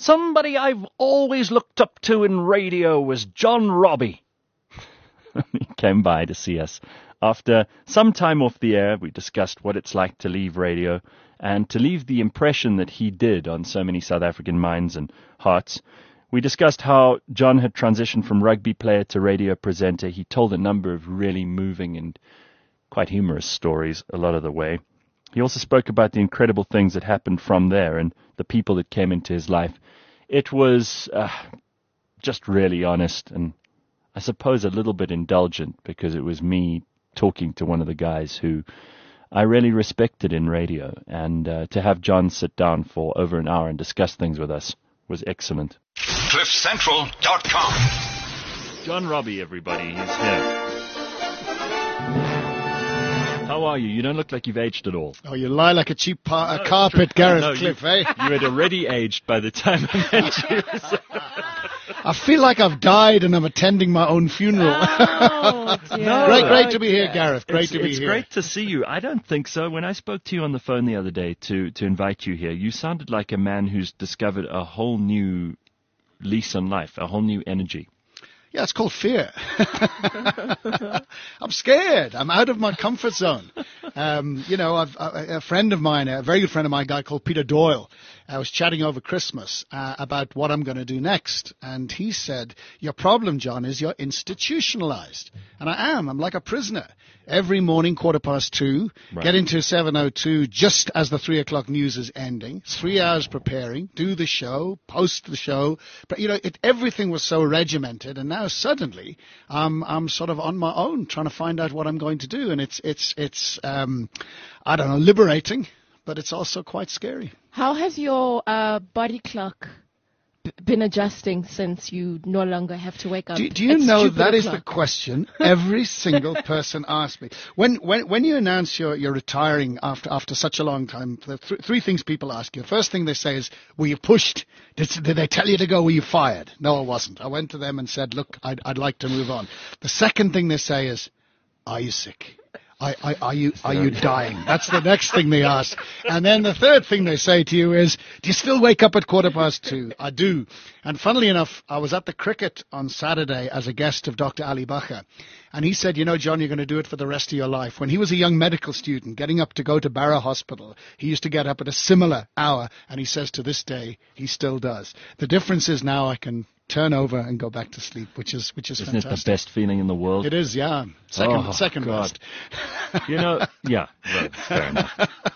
Somebody I've always looked up to in radio was John Robbie. He came by to see us. After some time off the air, we discussed what it's like to leave radio and to leave the impression that he did on so many South African minds and hearts. We discussed how John had transitioned from rugby player to radio presenter. He told a number of really moving and quite humorous stories a lot of the way. He also spoke about the incredible things that happened from there and the people that came into his life. It was just really honest and I suppose a little bit indulgent because it was me talking to one of the guys who I really respected in radio. And to have John sit down for over an hour and discuss things with us was excellent. CliffCentral.com. John Robbie, everybody, he's here. How are you? You don't look like you've aged at all. Oh, you lie like a cheap carpet, Gareth Cliff, eh? You had already aged by the time I met you. I feel like I've died and I'm attending my own funeral. Oh, dear. No, Great to be here, Gareth. Great to be it's here. great to see you. I don't think so. When I spoke to you on the phone the other day to invite you here, you sounded like a man who's discovered a whole new lease on life, a whole new energy. Yeah, it's called fear. I'm scared. I'm out of my comfort zone. A friend of mine, a very good friend of mine, a guy called Peter Doyle, I was chatting over Christmas about what I'm going to do next. And he said, your problem, John, is you're institutionalized. And I am. I'm like a prisoner. Every morning, 2:15, Right. get into 7:02 just as the 3 o'clock news is ending. It's 3 hours preparing, do the show, post the show. But, everything was so regimented. And now suddenly I'm sort of on my own trying to find out what I'm going to do. And it's liberating, but it's also quite scary. How has your body clock been adjusting since you no longer have to wake up? Do you at know stupid that is the o'clock? question every single person asks me. When you announce you're retiring after such a long time, the three things people ask you. The first thing they say is, were you pushed? Did they tell you to go? Were you fired? No, I wasn't. I went to them and said, look, I'd like to move on. The second thing they say is, are you sick? Are you dying? That's the next thing they ask. And then the third thing they say to you is, do you still wake up at 2:15? I do. And funnily enough, I was at the cricket on Saturday as a guest of Dr. Ali Bacher. And he said, John, you're going to do it for the rest of your life. When he was a young medical student getting up to go to Barrow Hospital, he used to get up at a similar hour. And he says to this day, he still does. The difference is now I can turn over and go back to sleep, which is Isn't fantastic. it the best feeling in the world? It is, yeah. Second God. best. Yeah, well, fair enough.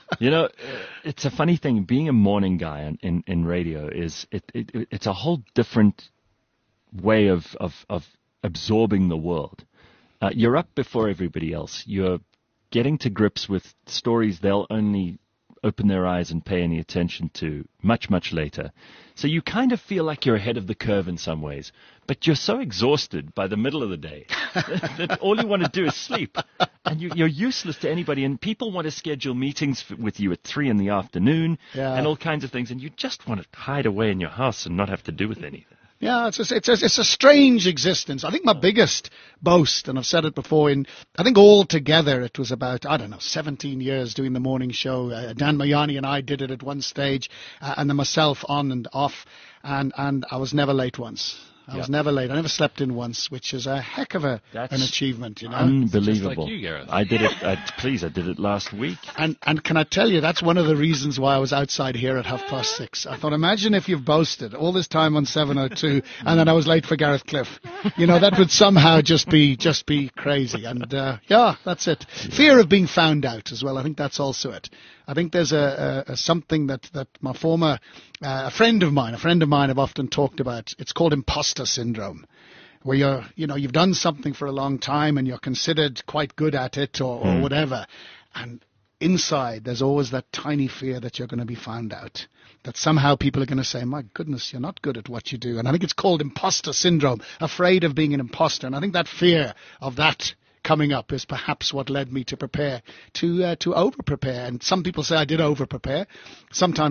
It's a funny thing. Being a morning guy in radio is it's a whole different way of absorbing the world. You're up before everybody else. You're getting to grips with stories they'll only open their eyes and pay any attention to much, much later. So you kind of feel like you're ahead of the curve in some ways, but you're so exhausted by the middle of the day that all you want to do is sleep. And you're useless to anybody, and people want to schedule meetings with you at 3 in the afternoon and all kinds of things, and you just want to hide away in your house and not have to do with anything. Yeah, it's a strange existence. I think my biggest boast, and I've said it before, I think altogether it was about, 17 years doing the morning show. Dan Mayani and I did it at one stage, and then myself on and off, and I was never late once. I was never late. I never slept in once, which is a heck of an achievement, Unbelievable. Just like you, Gareth. I did it. I did it last week. And can I tell you, that's one of the reasons why I was outside here at 6:30. I thought, imagine if you've boasted all this time on 7:02, and then I was late for Gareth Cliff. That would somehow just be crazy. And that's it. Fear of being found out as well. I think that's also it. I think there's a something that my former a friend of mine have often talked about. It's called imposter syndrome, where you've done something for a long time and you're considered quite good at it or whatever, and inside there's always that tiny fear that you're going to be found out, that somehow people are going to say, my goodness, you're not good at what you do. And I think it's called imposter syndrome, afraid of being an imposter. And I think that fear of that coming up is perhaps what led me to prepare, to over-prepare. And some people say I did over-prepare. Sometimes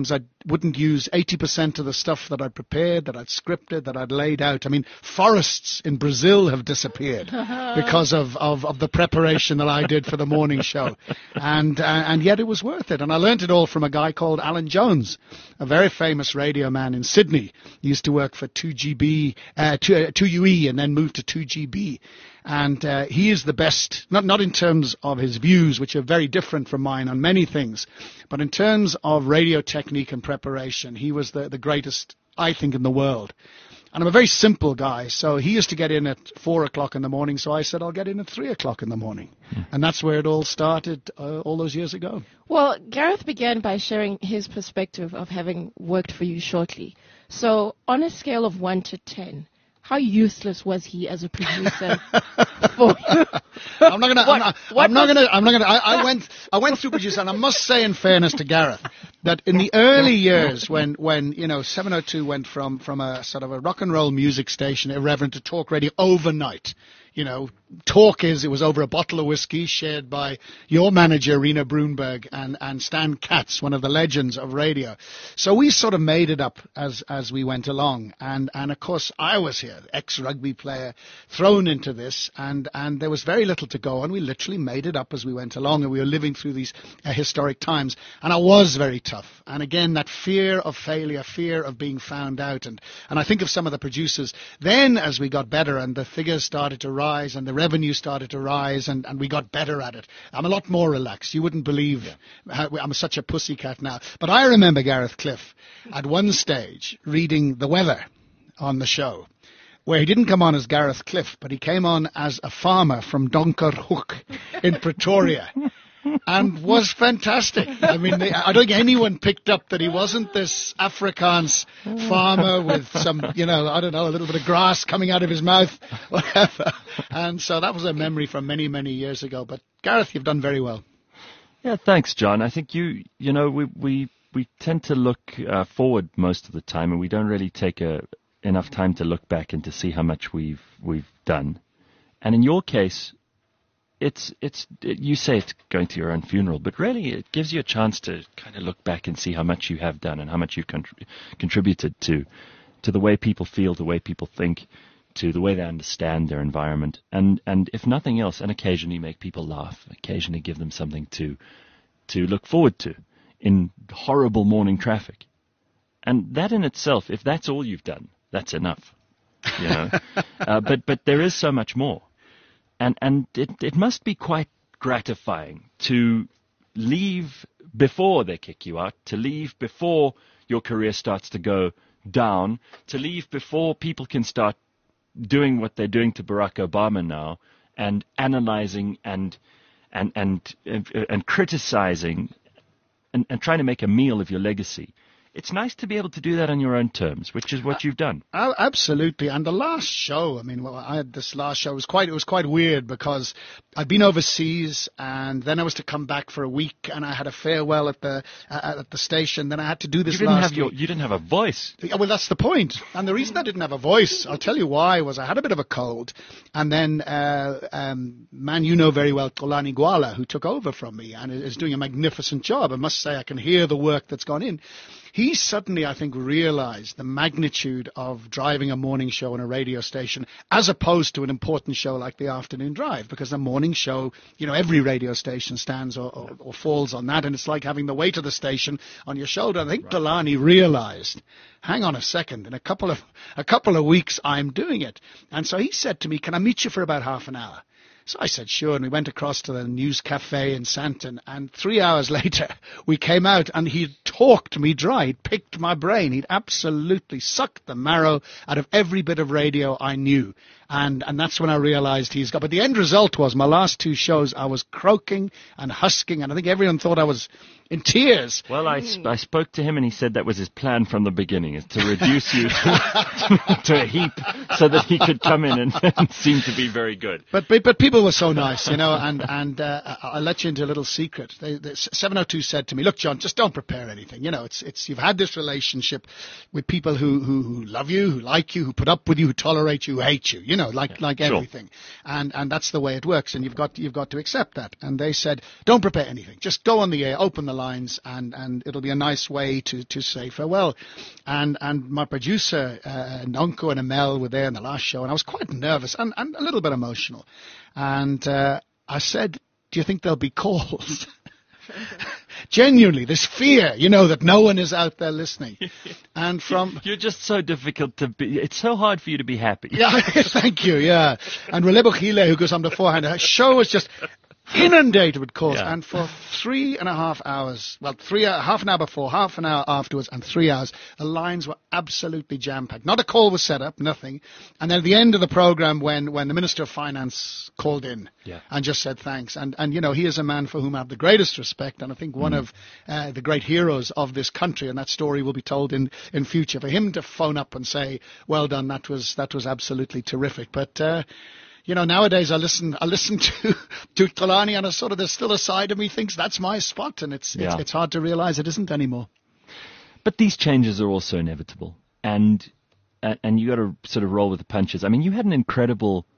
wouldn't use 80% of the stuff that I'd prepared, that I'd scripted, that I'd laid out. I mean, forests in Brazil have disappeared because of the preparation that I did for the morning show. And yet it was worth it. And I learned it all from a guy called Alan Jones, a very famous radio man in Sydney. He used to work for 2UE and then moved to 2GB. And he is the best, not in terms of his views, which are very different from mine on many things, but in terms of radio technique and preparation, he was the greatest, I think, in the world. And I'm a very simple guy, so he used to get in at 4 o'clock in the morning, so I said I'll get in at 3 o'clock in the morning. And that's where it all started all those years ago. Well, Gareth began by sharing his perspective of having worked for you shortly. So on a scale of 1 to 10, how useless was he as a producer for you? I went through producer, and I must say, in fairness to Gareth, that in the early years when 702 went from a sort of a rock and roll music station, irreverent, to talk radio overnight. It was over a bottle of whiskey shared by your manager, Rena Brunberg, and Stan Katz, one of the legends of radio. So we sort of made it up as we went along. And of course, I was here, ex-rugby player, thrown into this, and there was very little to go on. We literally made it up as we went along, and we were living through these historic times. And I was very tough. And again, that fear of failure, fear of being found out. And I think of some of the producers. Then, as we got better and the figures started to rise, and the revenue started to rise, and we got better at it. I'm a lot more relaxed. You wouldn't believe how I'm such a pussycat now. But I remember Gareth Cliff at one stage reading the weather on the show, where he didn't come on as Gareth Cliff, but he came on as a farmer from Donkerhoek in Pretoria. And was fantastic. I mean, I don't think anyone picked up that he wasn't this Afrikaans farmer with some, a little bit of grass coming out of his mouth, whatever. And so that was a memory from many, many years ago. But Gareth, you've done very well. Yeah, thanks, John. I think we tend to look forward most of the time, and we don't really take enough time to look back and to see how much we've done. And in your case, you say it's going to your own funeral, but really it gives you a chance to kind of look back and see how much you have done and how much you've contributed to the way people feel, the way people think, to the way they understand their environment, and if nothing else, and occasionally make people laugh, occasionally give them something to look forward to in horrible morning traffic. And that in itself, if that's all you've done, that's enough. But there is so much more. And it must be quite gratifying to leave before they kick you out, to leave before your career starts to go down, to leave before people can start doing what they're doing to Barack Obama now, and analyzing and criticizing and trying to make a meal of your legacy. It's nice to be able to do that on your own terms, which is what you've done. Absolutely. And the last show, I had this last show. It was quite weird because I'd been overseas, and then I was to come back for a week, and I had a farewell at the station. Then I had to do this last week. You didn't have a voice. Well, that's the point. And the reason I didn't have a voice, I'll tell you why, was I had a bit of a cold. And then man you know very well, Xolani Gwala, who took over from me and is doing a magnificent job. I must say I can hear the work that's gone in. He suddenly, I think, realized the magnitude of driving a morning show on a radio station as opposed to an important show like the afternoon drive, because the morning show, every radio station stands or falls on that, and it's like having the weight of the station on your shoulder. I think Xolani realized, hang on a second, in a couple of weeks I'm doing it. And so he said to me, can I meet you for about half an hour? So I said, sure, and we went across to the News Cafe in Sandton, and 3 hours later, we came out, and he'd talked me dry. He'd picked my brain. He'd absolutely sucked the marrow out of every bit of radio I knew. And that's when I realized but the end result was my last two shows, I was croaking and husking, and I think everyone thought I was in tears. Well, I spoke to him, and he said that was his plan from the beginning, is to reduce you to a heap so that he could come in and seem to be very good. But people were so nice, and I'll let you into a little secret. 702 said to me, look, John, just don't prepare anything. You know, it's you've had this relationship with people who love you, who like you, who put up with you, who tolerate you, who hate you. You know, like Sure. everything, and that's the way it works. And you've got to accept that. And they said, don't prepare anything, just go on the air, open the lines, and it'll be a nice way to say farewell. And my producer, Nonko and Amel were there in the last show, and I was quite nervous and a little bit emotional. And I said, do you think there'll be calls? Genuinely, this fear, you know, that no one is out there listening. And from... You're just so difficult to be... It's so hard for you to be happy. Yeah, thank you, yeah. And Relebo Chile, who goes on beforehand, her show was just inundated with calls. Yeah. And for 3.5 hours, well, half an hour before, half an hour afterwards, and 3 hours, the lines were absolutely jam-packed. Not a call was set up, nothing. And then at the end of the program, when the Minister of Finance called in and just said thanks. And you know, he is a man for whom I have the greatest respect, and I think one of the great heroes of this country, and that story will be told in future. For him to phone up and say, well done, that was absolutely terrific. But... you know, nowadays I listen to Kalani, and there's still a side of me thinks that's my spot, and it's hard to realize it isn't anymore. But these changes are also inevitable, and you got to sort of roll with the punches. I mean, you had an incredible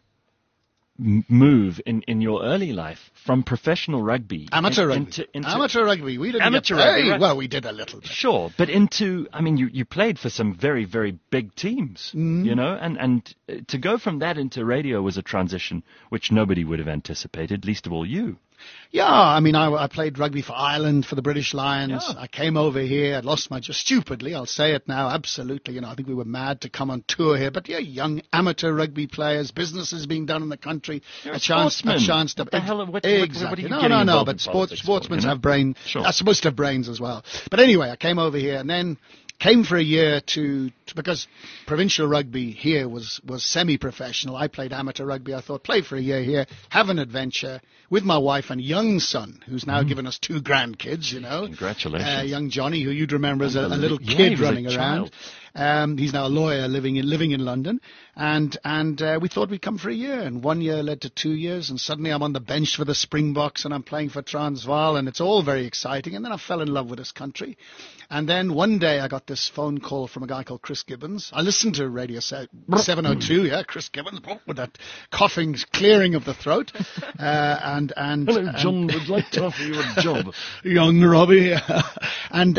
move in your early life from professional rugby. Amateur rugby. Amateur rugby. We didn't amateur get paid. rugby, right? Well, we did a little bit. Sure, but you played for some very, very big teams, you know, and to go from that into radio was a transition which nobody would have anticipated, least of all you. Yeah, I mean, I played rugby for Ireland, for the British Lions. Yeah. I came over here. I lost my just stupidly. I'll say it now. Absolutely. You know, I think we were mad to come on tour here. But yeah, young amateur rugby players, businesses being done in the country. You're a chance to. What the hell? What are you Exactly. getting involved No. in But politics sportsmen for, you know? have brain. Sure. Are supposed to have brains as well. But anyway, I came over here and then came for a year because provincial rugby here was semi-professional. I played amateur rugby. I thought, play for a year here, have an adventure with my wife and young son, who's now given us 2 grandkids, you know. Congratulations. Young Johnny, who you'd remember as a little Yeah, kid he was running a around. He's now a lawyer living in London. And we thought we'd come for a year. And 1 year led to 2 years. And suddenly I'm on the bench for the Springboks and I'm playing for Transvaal. And it's all very exciting. And then I fell in love with this country. And then one day I got this phone call from a guy called Chris Gibbons. I listened to Radio 702, yeah, Chris Gibbons, with that coughing, clearing of the throat. Hello, John, would like to offer you a job. Young Robbie. and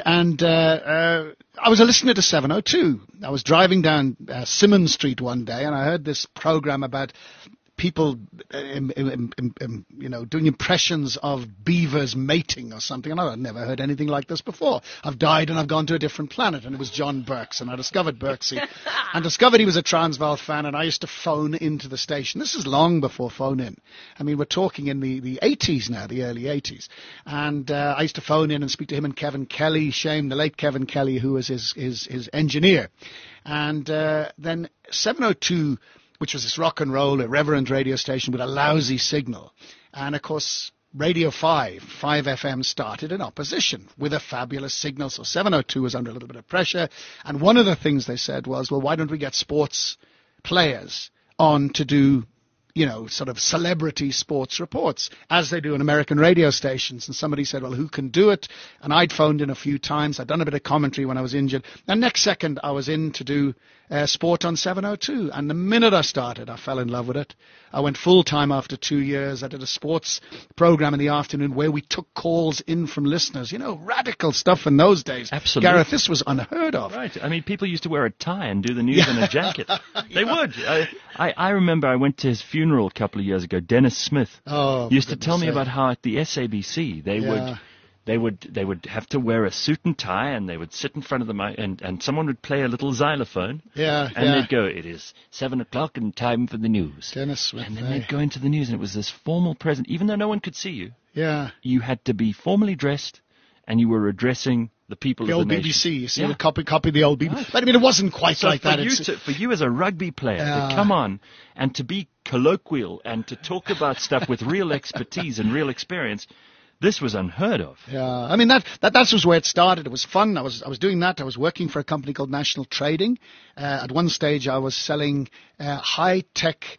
I was a listener to 702. I was driving down Simmons Street one day and I heard this program about people, you know, doing impressions of beavers mating or something. And I'd never heard anything like this before. I've died and I've gone to a different planet. And it was John Burks. And I discovered Burksy and discovered he was a Transvaal fan. And I used to phone into the station. This is long before phone in. I mean, we're talking in the 80s now, the early 80s. And I used to phone in and speak to him and Kevin Kelly, shame the late Kevin Kelly, who was his engineer. And then 702, which was this rock and roll, irreverent radio station with a lousy signal. And, of course, Radio 5 FM started in opposition with a fabulous signal. So 702 was under a little bit of pressure. And one of the things they said was, well, why don't we get sports players on to do, you know, sort of celebrity sports reports, as they do in American radio stations. And somebody said, well, who can do it? And I'd phoned in a few times. I'd done a bit of commentary when I was injured. And next second, I was in to do sport on 702. And the minute I started, I fell in love with it. I went full-time after 2 years. I did a sports program in the afternoon where we took calls in from listeners. You know, radical stuff in those days. Absolutely. Gareth, this was unheard of. Right. I mean, people used to wear a tie and do the news in a jacket. They would. I remember I went to his funeral a couple of years ago. Dennis Smith used to tell me about how at the SABC they would have to wear a suit and tie, and they would sit in front of the mic, and someone would play a little xylophone. They'd go, it is 7 o'clock and time for the news. Dennis Smith. And then they'd go into the news, and it was this formal present. Even though no one could see you, Yeah. you had to be formally dressed, and you were addressing the people The of old the nation. BBC, you see, Yeah. copy the old BBC. Right. But I mean, it wasn't quite So like for that. for you as a rugby player to come on and to be colloquial and to talk about stuff with real expertise and real experience, this was unheard of. Yeah, I mean that was where it started. It was fun. I was doing that. I was working for a company called National Trading. At one stage, I was selling high tech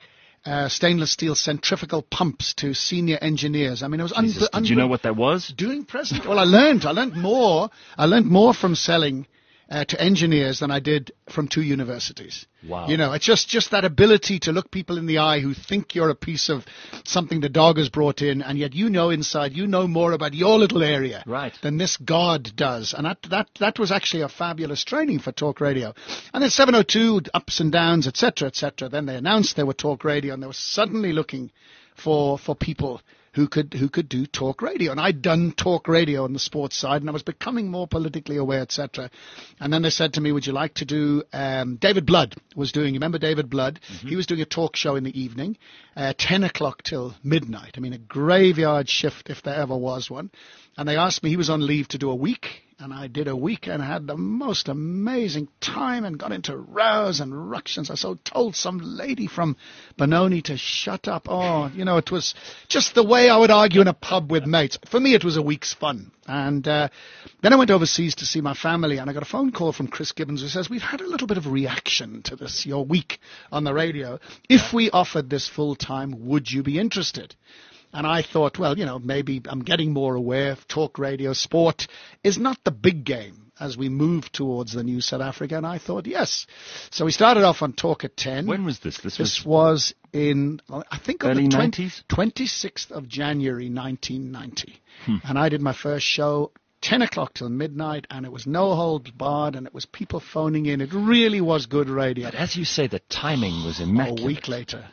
stainless steel centrifugal pumps to senior engineers. I mean, it was Jesus, did you know what that was? doing present. Well, I learned more. I learned more from selling to engineers than I did from 2 universities. Wow. You know, it's just that ability to look people in the eye who think you're a piece of something the dog has brought in, and yet you know inside, you know more about your little area Right. than this God does. And that was actually a fabulous training for talk radio. And then 702, ups and downs, etc., etc. Then they announced they were talk radio, and they were suddenly looking for people who could do talk radio. And I'd done talk radio on the sports side, and I was becoming more politically aware, etc. And then they said to me, would you like to do, David Blood was doing, you remember David Blood? Mm-hmm. He was doing a talk show in the evening, 10 o'clock till midnight. I mean, a graveyard shift if there ever was one. And they asked me, he was on leave to do a week, and I did a week and had the most amazing time and got into rows and ructions. I told some lady from Benoni to shut up. Oh, you know, it was just the way I would argue in a pub with mates. For me, it was a week's fun. And then I went overseas to see my family, and I got a phone call from Chris Gibbons who says, we've had a little bit of reaction to this, your week on the radio. If we offered this full time, would you be interested? And I thought, well, you know, maybe I'm getting more aware of talk radio. Sport is not the big game as we move towards the new South Africa. And I thought, yes. So we started off on Talk at 10. When was this? This was in, I think, early on the 90s? 26th of January, 1990. And I did my first show 10 o'clock till midnight, and it was no holds barred, and it was people phoning in. It really was good radio. But as you say, the timing was immaculate. A week later,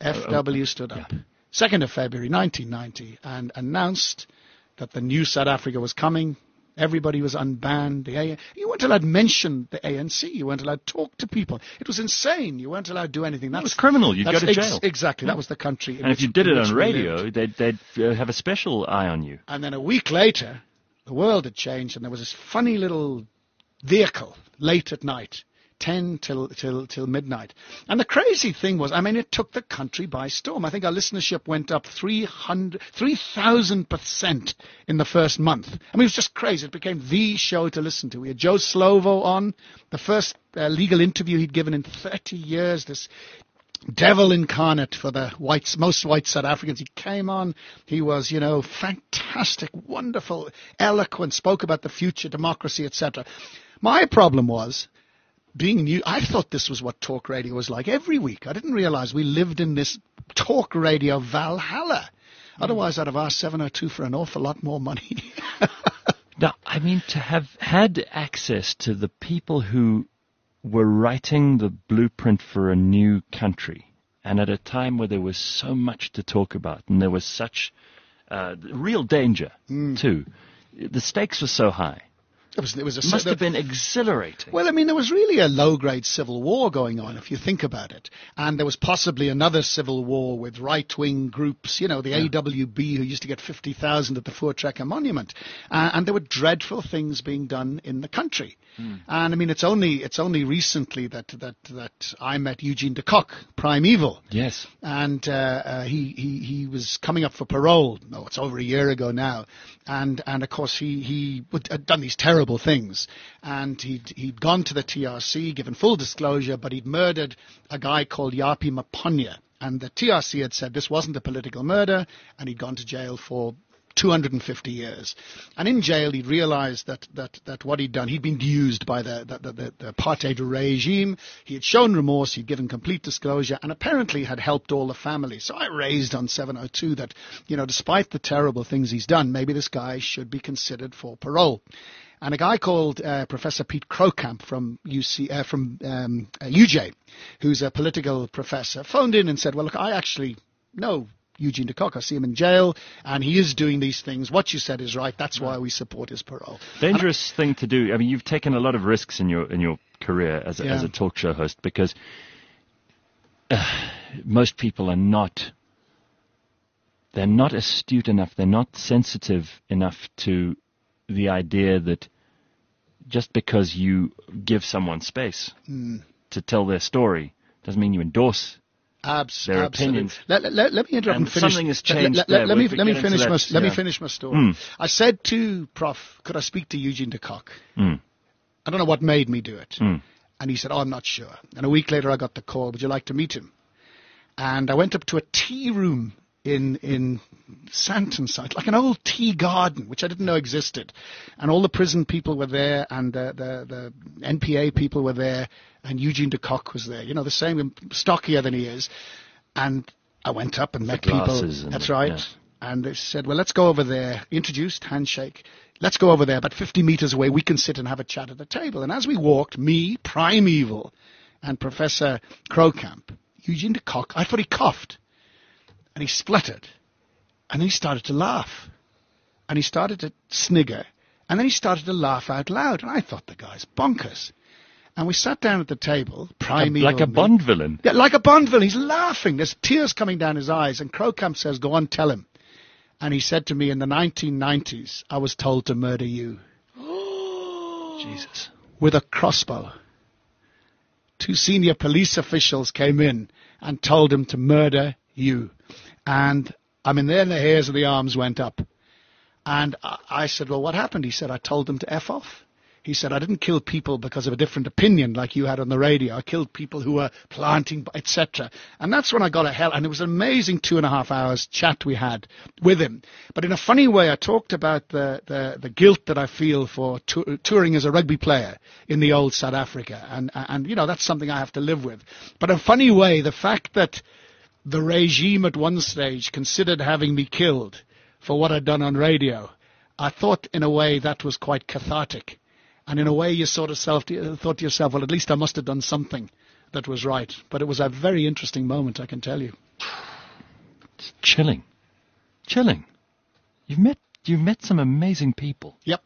FW stood up. Yeah. 2nd of February 1990, and announced that the new South Africa was coming. Everybody was unbanned. You weren't allowed to mention the ANC. You weren't allowed to talk to people. It was insane. You weren't allowed to do anything. That was criminal. You'd go to jail. Exactly. That was the country. And if you did it on radio, they'd have a special eye on you. And then a week later, the world had changed, and there was this funny little vehicle late at night, 10 till midnight. And the crazy thing was, I mean, it took the country by storm. I think our listenership went up 3,000% in the first month. I mean, it was just crazy. It became the show to listen to. We had Joe Slovo on, the first legal interview he'd given in 30 years, this devil incarnate for the most white South Africans. He came on. He was, you know, fantastic, wonderful, eloquent, spoke about the future, democracy, etc. My problem was, being new, I thought this was what talk radio was like every week. I didn't realize we lived in this talk radio Valhalla. Otherwise, I'd have asked 702 for an awful lot more money. Now, I mean, to have had access to the people who were writing the blueprint for a new country, and at a time where there was so much to talk about, and there was such real danger, too. The stakes were so high. It must have been exhilarating. Well, I mean, there was really a low-grade civil war going on, if you think about it. And there was possibly another civil war with right-wing groups, you know, the AWB, who used to get 50,000 at the Voortrekker Monument. And there were dreadful things being done in the country. And, I mean, it's only recently that I met Eugene de Kock, Primeval. Yes. And he was coming up for parole. No, it's over a year ago now. And of course, he had done these terrible things, and he'd gone to the TRC, given full disclosure, but he'd murdered a guy called Yapi Maponya, and the TRC had said this wasn't a political murder, and he'd gone to jail for 250 years. And in jail, he'd realized that what he'd done, he'd been used by the apartheid regime. He had shown remorse, he'd given complete disclosure, and apparently had helped all the families. So I raised on 702 that, you know, despite the terrible things he's done, maybe this guy should be considered for parole. And a guy called Professor Pete Krokamp from UJ, who's a political professor, phoned in and said, well, look, I actually know Eugene de Kock. I see him in jail, and he is doing these things. What you said is right. That's why we support his parole. Dangerous thing to do. I mean, you've taken a lot of risks in your career as a talk show host, because most people are not. They're not astute enough. They're not sensitive enough to the idea that just because you give someone space to tell their story doesn't mean you endorse their opinions. Let me interrupt and finish. Something has changed. Let me finish my story. I said to Prof, could I speak to Eugene de Kock? I don't know what made me do it. And he said, oh, I'm not sure. And a week later I got the call, would you like to meet him? And I went up to a tea room in Santon site, like an old tea garden, which I didn't know existed. And all the prison people were there, and the NPA people were there, and Eugene de Kock was there. You know, the same, stockier than he is. And I went up and met people. That's right. Yeah. And they said, well, let's go over there. Introduced, handshake. Let's go over there, about 50 meters away. We can sit and have a chat at the table. And as we walked, me, Primeval, and Professor Crowcamp, Eugene de Kock, I thought he coughed. And he spluttered. And then he started to laugh. And he started to snigger. And then he started to laugh out loud. And I thought, the guy's bonkers. And we sat down at the table, Primeval. Like a Bond villain. Yeah, like a Bond villain. He's laughing. There's tears coming down his eyes. And Crowcamp says, go on, tell him. And he said to me, in the 1990s, I was told to murder you. Jesus. With a crossbow. 2 senior police officials came in and told him to murder you. And I mean, then the hairs of the arms went up. And I said, well, what happened? He said, I told them to F off. He said, I didn't kill people because of a different opinion like you had on the radio. I killed people who were planting, etc. And that's when I got a hell. And it was an amazing 2.5 hours chat we had with him. But in a funny way, I talked about the guilt that I feel for touring as a rugby player in the old South Africa. And, you know, that's something I have to live with. But in a funny way, the fact that the regime at one stage considered having me killed for what I'd done on radio, I thought in a way that was quite cathartic. And in a way, you sort of thought to yourself, well, at least I must have done something that was right. But it was a very interesting moment, I can tell you. It's chilling. Chilling. You've met some amazing people. Yep.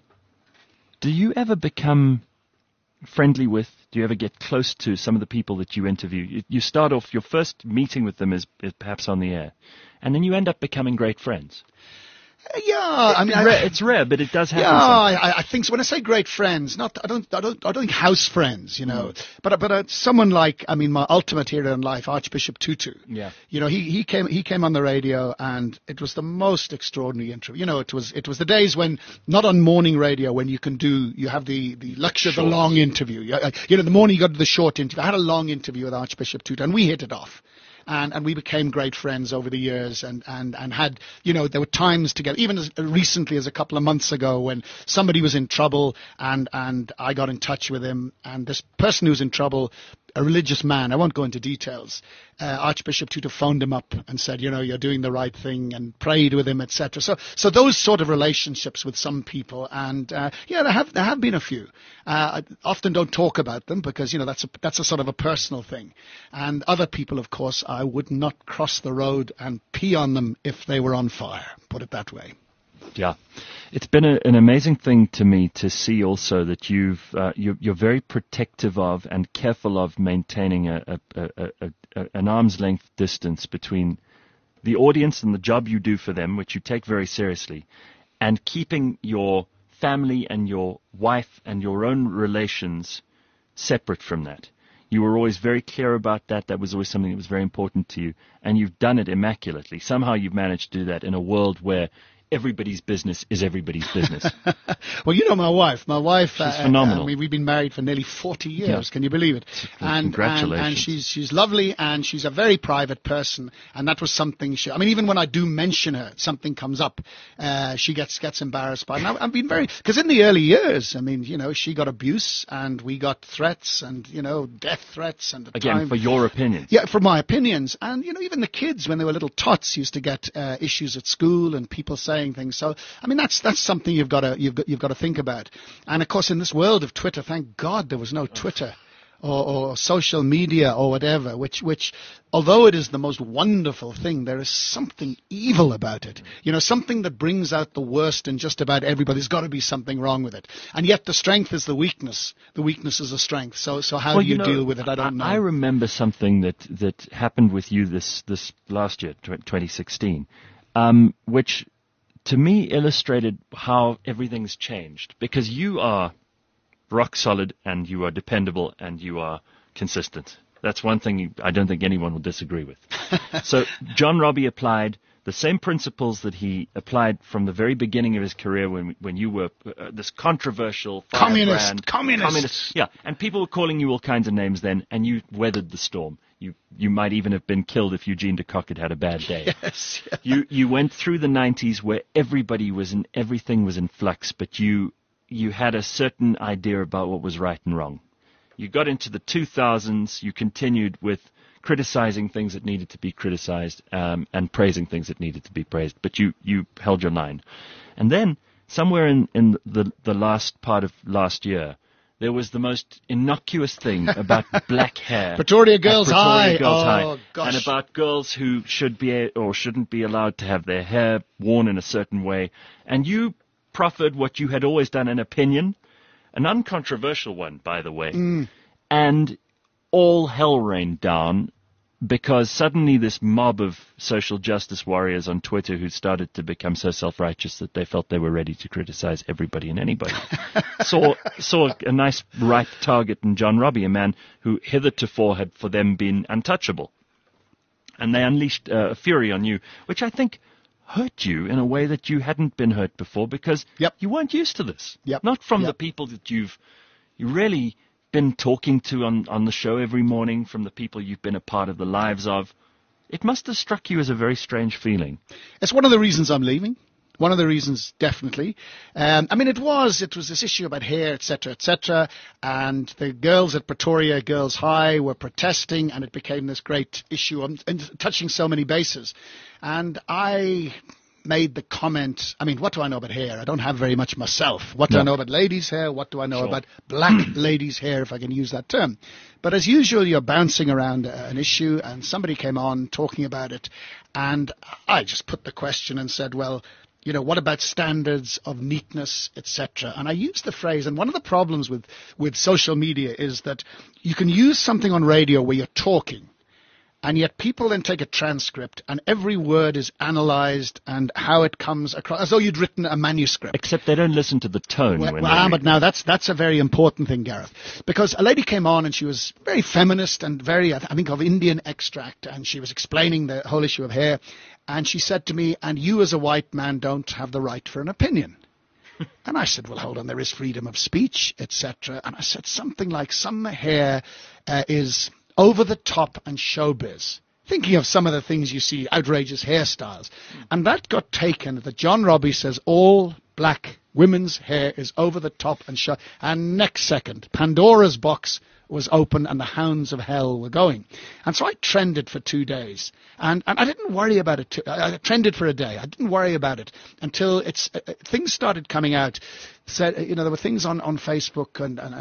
Do you ever become friendly with, do you ever get close to some of the people that you interview? You start off, your first meeting with them is perhaps on the air, and then you end up becoming great friends. Yeah, I mean, it's rare, but it does happen. Yeah, I think so. When I say great friends, I don't think house friends, you know, but someone like, I mean, my ultimate hero in life, Archbishop Tutu. Yeah. You know, he came on the radio, and it was the most extraordinary interview. You know, it was the days when, not on morning radio, when you have the luxury of the long interview. You know, the morning you got to the short interview. I had a long interview with Archbishop Tutu, and we hit it off. And we became great friends over the years, and had, you know, there were times together, even as recently as a couple of months ago, when somebody was in trouble, and I got in touch with him, and this person who was in trouble, a religious man, I won't go into details, Archbishop Tutu phoned him up and said, you know, you're doing the right thing, and prayed with him, etc. So those sort of relationships with some people, and yeah, there have been a few. I often don't talk about them because, you know, that's a sort of a personal thing. And other people, of course, I would not cross the road and pee on them if they were on fire, put it that way. Yeah, it's been an amazing thing to me to see also that you're very protective of and careful of maintaining an arm's length distance between the audience and the job you do for them, which you take very seriously, and keeping your family and your wife and your own relations separate from that. You were always very clear about that. That was always something that was very important to you, and you've done it immaculately. Somehow you've managed to do that in a world where everybody's business is everybody's business. Well, you know my wife. My wife, she's phenomenal. We've been married for nearly 40 years. Yeah. Can you believe it? Congratulations. And she's lovely, and she's a very private person. And that was something. I mean, even when I do mention her, something comes up. She gets embarrassed by it. And I've been because in the early years, I mean, you know, she got abuse, and we got threats, and, you know, death threats, and again for your opinions. Yeah, for my opinions. And, you know, even the kids when they were little tots used to get issues at school, and people saying things. So I mean, that's something you've got to think about. And of course, in this world of Twitter, thank God there was no Twitter or social media or whatever, which although it is the most wonderful thing, there is something evil about it. You know, something that brings out the worst in just about everybody. There's got to be something wrong with it. And yet the strength is the weakness. The weakness is a strength. So how do you deal with it? I don't know. I remember something that happened with you this last year, 2016, which to me illustrated how everything's changed, because you are rock solid, and you are dependable, and you are consistent. That's one thing I don't think anyone will disagree with. So John Robbie applied the same principles that he applied from the very beginning of his career when you were this controversial communist. Yeah, and people were calling you all kinds of names then, and you weathered the storm. You might even have been killed if Eugene de Kock had a bad day. Yes. You went through the 90s where everything was in flux, but you had a certain idea about what was right and wrong. You got into the 2000s, you continued with criticizing things that needed to be criticized, and praising things that needed to be praised, but you held your line. And then, somewhere in the last part of last year, there was the most innocuous thing about black hair. Pretoria Girls High. High. Gosh. And about girls who should be or shouldn't be allowed to have their hair worn in a certain way. And you proffered what you had always done, an opinion, an uncontroversial one, by the way. And all hell rained down because suddenly this mob of social justice warriors on Twitter who started to become so self-righteous that they felt they were ready to criticize everybody and anybody saw a nice ripe target in John Robbie, a man who heretofore had for them been untouchable. And they unleashed a fury on you, which I think hurt you in a way that you hadn't been hurt before because you weren't used to this. Not from the people that you really been talking to on the show every morning, from the people you've been a part of the lives of. It must have struck you as a very strange feeling. It's one of the reasons I'm leaving. One of the reasons, definitely. I mean, it was this issue about hair, etc., and the girls at Pretoria Girls High were protesting, and it became this great issue and touching so many bases. And I made the comment, I mean, what do I know about hair? I don't have very much myself. What do I know about ladies' hair? What do I know about black ladies' hair, if I can use that term? But as usual, you're bouncing around an issue, and somebody came on talking about it, and I just put the question and said, well, you know, what about standards of neatness, etc.? And I used the phrase, and one of the problems with social media is that you can use something on radio where you're talking, and yet people then take a transcript and every word is analyzed and how it comes across, as though you'd written a manuscript. Except they don't listen to the tone. But now that's a very important thing, Gareth. Because a lady came on and she was very feminist and very, I think, of Indian extract, and she was explaining the whole issue of hair. And she said to me, and you as a white man don't have the right for an opinion. And I said, well, hold on, there is freedom of speech, etc. And I said something like, some hair is over the top and showbiz. Thinking of some of the things you see, outrageous hairstyles. And that got taken that John Robbie says all black women's hair is over the top and show. And next second, Pandora's box was open and the hounds of hell were going. And so I trended for 2 days. And I didn't worry about it. I trended for a day. I didn't worry about it until things started coming out. Said, you know, there were things on Facebook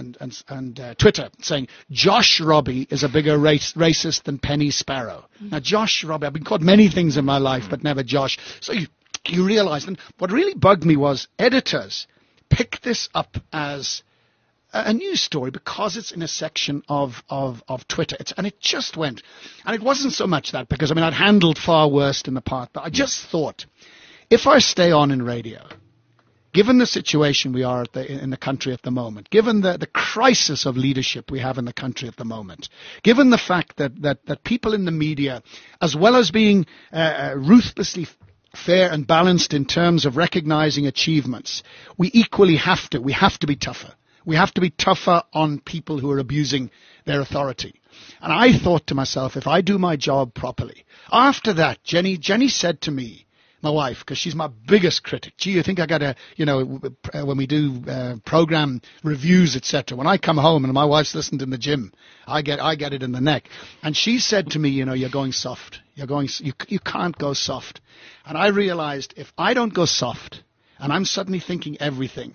and Twitter saying Josh Robbie is a bigger racist than Penny Sparrow. Now, Josh Robbie, I've been called many things in my life, but never Josh. So you realize, and what really bugged me was editors picked this up as a news story because it's in a section of Twitter. And it just went. And it wasn't so much that, because, I mean, I'd handled far worse in the past, but I just thought, if I stay on in radio, given the situation we are in the country at the moment, given the crisis of leadership we have in the country at the moment, given the fact that people in the media, as well as being ruthlessly fair and balanced in terms of recognizing achievements, we equally have to be tougher. We have to be tougher on people who are abusing their authority. And I thought to myself, if I do my job properly. After that, Jenny said to me, my wife, because she's my biggest critic, gee, you think I got to, you know, when we do program reviews, etc., when I come home and my wife's listened in the gym, I get it in the neck. And she said to me, you know, you're going soft. You can't go soft. And I realized if I don't go soft and I'm suddenly thinking everything,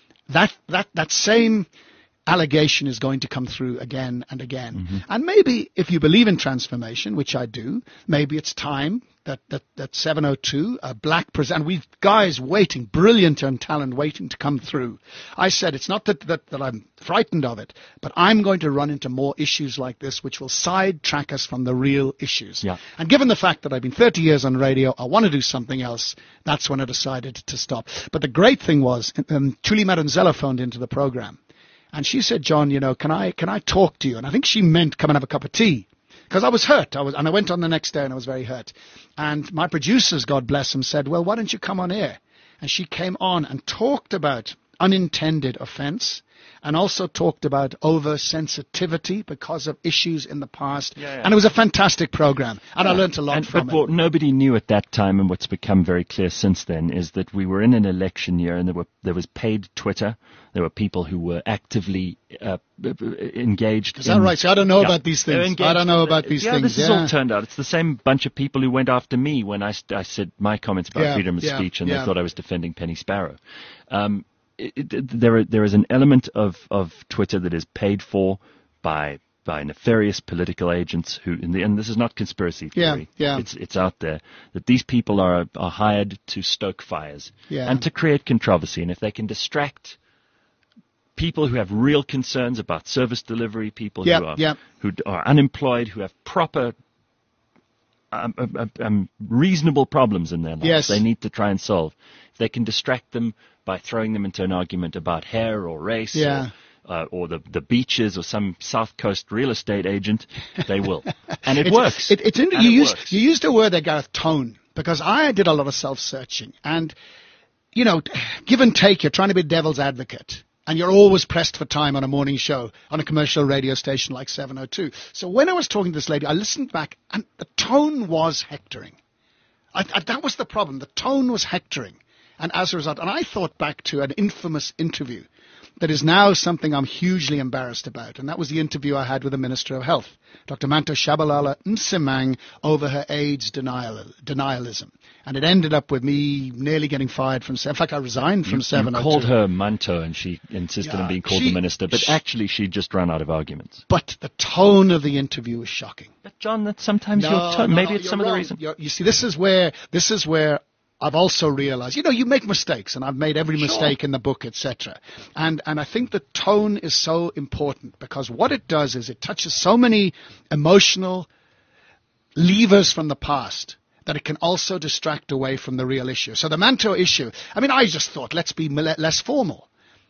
that same allegation is going to come through again and again. Mm-hmm. And maybe if you believe in transformation, which I do, maybe it's time that 702, a black presenter, we've guys waiting, brilliant and talent waiting to come through. I said it's not that I'm frightened of it, but I'm going to run into more issues like this which will sidetrack us from the real issues. Yeah. And given the fact that I've been 30 years on radio, I want to do something else. That's when I decided to stop. But the great thing was, Tuli Madonsela phoned into the program. And she said, John, you know, can I talk to you? And I think she meant come and have a cup of tea. Because I was hurt. And I went on the next day and I was very hurt. And my producers, God bless them, said, well, why don't you come on air? And she came on and talked about unintended offense, and also talked about oversensitivity because of issues in the past. Yeah. And it was a fantastic program, and I learned a lot from But it. what nobody knew at that time, and what's become very clear since then, is that we were in an election year, and there was paid Twitter. There were people who were actively engaged. Is that right? See, I don't know about these things. I don't know about these things. This has all turned out. It's the same bunch of people who went after me when I said my comments about freedom of speech, and they thought I was defending Penny Sparrow. There is an element of Twitter that is paid for by nefarious political agents who, and this is not conspiracy theory. It's out there that these people are hired to stoke fires and to create controversy, and if they can distract people who have real concerns about service delivery, people who are unemployed, who have proper reasonable problems in their lives they need to try and solve. If they can distract them by throwing them into an argument about hair or race or the beaches or some South Coast real estate agent, they will. And it works. You used a word there, Gareth, tone, because I did a lot of self-searching. And, give and take, you're trying to be devil's advocate. And you're always pressed for time on a morning show on a commercial radio station like 702. So when I was talking to this lady, I listened back, and the tone was hectoring. That was the problem. The tone was hectoring. And as a result, and I thought back to an infamous interview that is now something I'm hugely embarrassed about. And that was the interview I had with the Minister of Health, Dr. Manto Shabalala Nsimang, over her AIDS denialism. And it ended up with me nearly getting fired from... In fact, I resigned from 702. You called her Manto, and she insisted on being called the Minister. But actually, she just ran out of arguments. But the tone of the interview was shocking. But, John, that's sometimes your tone. Maybe it's some of the reason. You see, this is where I've also realized, you make mistakes, and I've made every mistake in the book, etc. And I think the tone is so important, because what it does is it touches so many emotional levers from the past that it can also distract away from the real issue. So the Manto issue, I just thought, let's be less formal.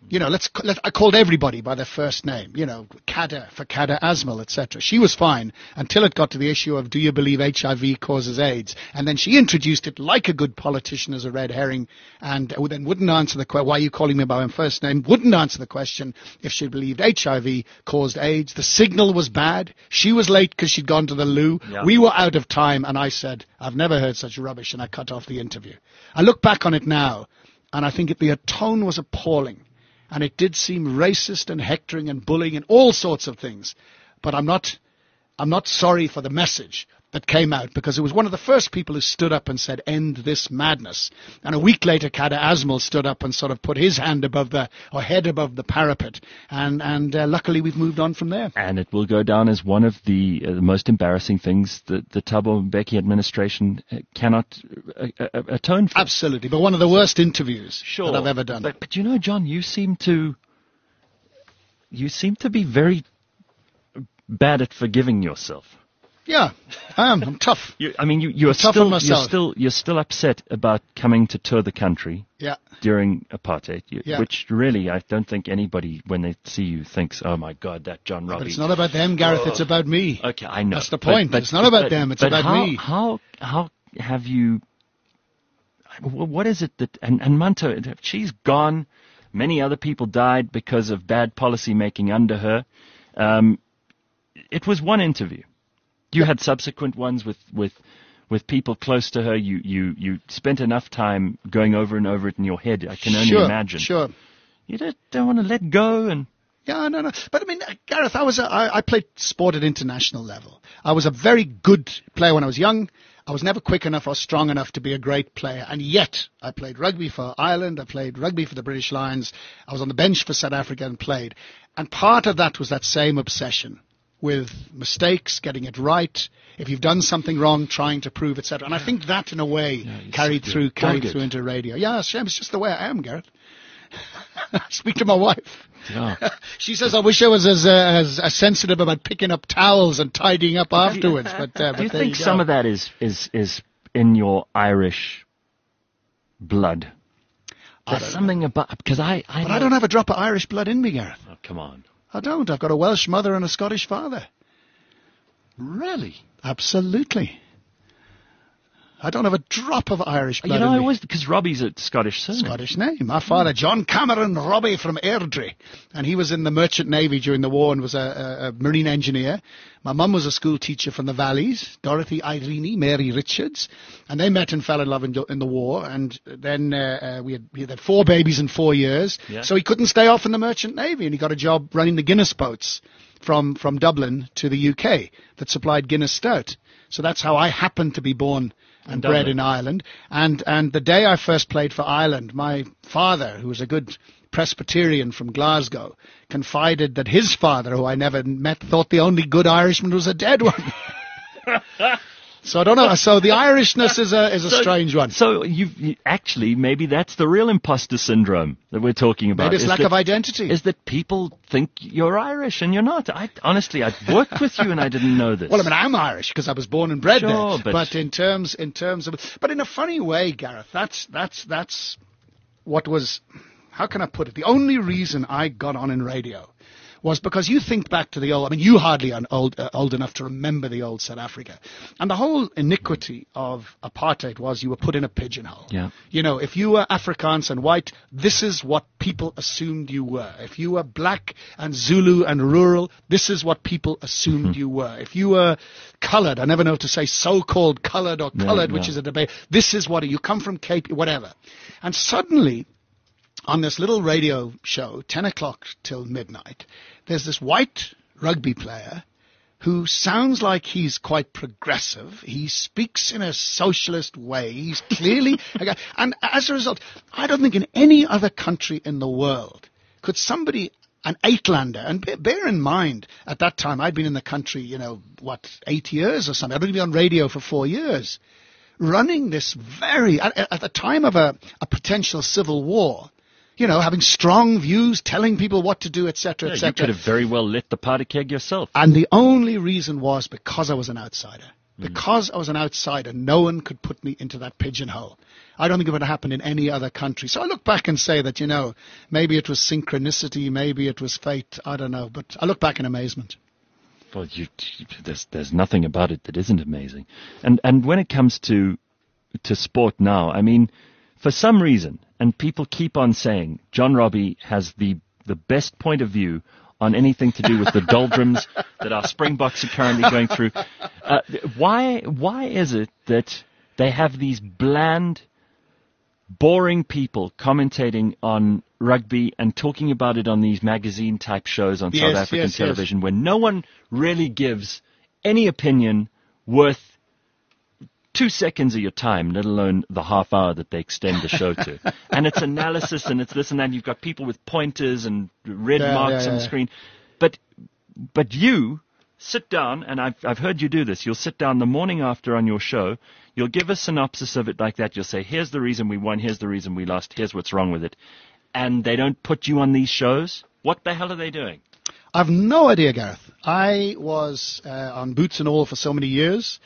I called everybody by their first name, Kader for Kader Asmal, etc. She was fine until it got to the issue of, do you believe HIV causes AIDS? And then she introduced it like a good politician as a red herring, and then wouldn't answer the question, why are you calling me by my first name? Wouldn't answer the question if she believed HIV caused AIDS. The signal was bad. She was late because she'd gone to the loo. Yeah. We were out of time, and I said, I've never heard such rubbish, and I cut off the interview. I look back on it now, and I think the tone was appalling. And it did seem racist and hectoring and bullying and all sorts of things. But I'm not sorry for the message that came out, because it was one of the first people who stood up and said, end this madness. And a week later, Kader Asmal stood up and sort of put his head above the parapet. And luckily we've moved on from there. And it will go down as one of the most embarrassing things that the Thabo Mbeki administration cannot atone for. Absolutely. But one of the worst interviews that I've ever done. But John, you seem to be very bad at forgiving yourself. Yeah, I am. I'm tough. You're still upset about coming to tour the country during apartheid, which really I don't think anybody, when they see you, thinks, oh my God, that John Robbie. But it's not about them, Gareth. It's about me. Okay, I know. That's the point. But it's not about them. It's about me. How have you? What is it that? And Manto, she's gone. Many other people died because of bad policy making under her. It was one interview. You had subsequent ones with people close to her. You spent enough time going over and over it in your head. I can only imagine. Sure. You don't want to let go and. Yeah, no. But Gareth, I played sport at international level. I was a very good player when I was young. I was never quick enough or strong enough to be a great player. And yet I played rugby for Ireland. I played rugby for the British Lions. I was on the bench for South Africa and played. And part of that was that same obsession with mistakes, getting it right. If you've done something wrong, trying to prove, etc. And I think that, in a way, carried through into radio. Yeah, it's just the way I am, Gareth. Speak to my wife. Yeah. She says, I wish I was as sensitive about picking up towels and tidying up afterwards. Do you think some of that is in your Irish blood? There's something about, because I don't have a drop of Irish blood in me, Gareth. Oh, come on. I don't. I've got a Welsh mother and a Scottish father. Really? Absolutely. I don't have a drop of Irish blood You know, in I me. always, because Robbie's a Scottish surname. Scottish name. My father, John Cameron Robbie from Airdrie, and he was in the Merchant Navy during the war and was a marine engineer. My mum was a school teacher from the Valleys, Dorothy Irene, Mary Richards, and they met and fell in love in the war. And then we had 4 babies in 4 years, Yeah. so he couldn't stay off in the Merchant Navy, and he got a job running the Guinness boats from Dublin to the UK that supplied Guinness Stout. So that's how I happened to be born and bred Dublin. in Ireland. And the day I first played for Ireland, my father, who was a good Presbyterian from Glasgow, confided that his father, who I never met, thought the only good Irishman was a dead one. So I don't know. So the Irishness is a strange one. So you actually, maybe that's the real imposter syndrome that we're talking about. Maybe it's is lack that- of identity. Is that people think you're Irish and you're not. Honestly, I've worked with you and I didn't know this. Well, I mean, I'm Irish because I was born and bred Sure, there. But in terms of, but in a funny way, Gareth, that's what was. How can I put it? The only reason I got on in radio was because you think back to the old. I mean, you hardly are old enough to remember the old South Africa, and the whole iniquity of apartheid was you were put in a pigeonhole. Yeah. You know, if you were Afrikaans and white, this is what people assumed you were. If you were black and Zulu and rural, this is what people assumed you were. If you were coloured, I never know to say so-called coloured or coloured, which yeah. is a debate. This is what you come from Cape, whatever. And suddenly, on this little radio show, 10 o'clock till midnight, there's this white rugby player who sounds like he's quite progressive. He speaks in a socialist way. He's clearly a guy. And as a result, I don't think in any other country in the world could somebody, an Uitlander, and bear in mind, at that time, I'd been in the country, 8 years or something. I'd only been on radio for 4 years, running this at the time of a potential civil war, having strong views, telling people what to do, etc., etc. You could have very well lit the powder keg yourself. And the only reason was because I was an outsider. Because I was an outsider, no one could put me into that pigeonhole. I don't think it would have happened in any other country. So I look back and say that, maybe it was synchronicity, maybe it was fate, I don't know. But I look back in amazement. Well, there's nothing about it that isn't amazing. And when it comes to sport now, I mean, for some reason, and people keep on saying, John Robbie has the best point of view on anything to do with the doldrums that our Springboks are currently going through. Why is it that they have these bland, boring people commentating on rugby and talking about it on these magazine-type shows on South African television where no one really gives any opinion worth 2 seconds of your time, let alone the half hour that they extend the show to. And it's analysis and it's this and that. You've got people with pointers and red marks on the screen. But you sit down, and I've heard you do this. You'll sit down the morning after on your show. You'll give a synopsis of it like that. You'll say, here's the reason we won. Here's the reason we lost. Here's what's wrong with it. And they don't put you on these shows? What the hell are they doing? I've no idea, Gareth. I was on Boots and All for so many years.